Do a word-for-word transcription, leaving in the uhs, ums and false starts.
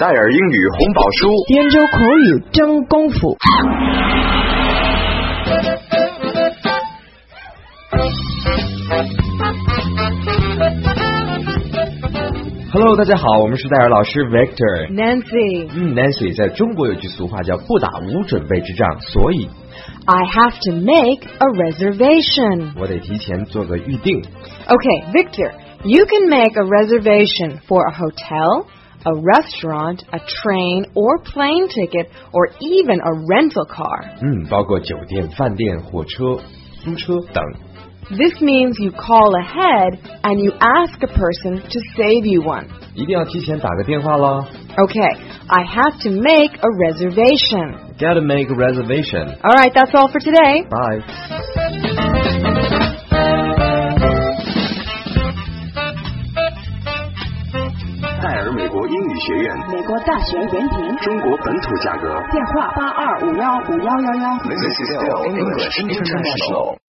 戴尔英语红宝书， 滇州口语真功夫。 Hello， 大家好，我们是戴尔老师 Victor。Nancy， 嗯 ，Nancy， 在中国有句俗话叫不打无准备之仗，所以 I have to make a reservation。 我得提前做个预定。 Okay, Victor，you can make a reservation for a hotel, a restaurant, a train or plane ticket, or even a rental car. 嗯，包括酒店、饭店、火车、租车等。 This means you call ahead and you ask a person to save you one. 一定要提前打个电话咯。 Okay, I have to make a reservation. Gotta make a reservation. All right, that's all for today. Bye. 戴尔美国英语学院， 美国大学原评， 中国本土价格， 电话八二五幺五幺幺幺。 This is still English International.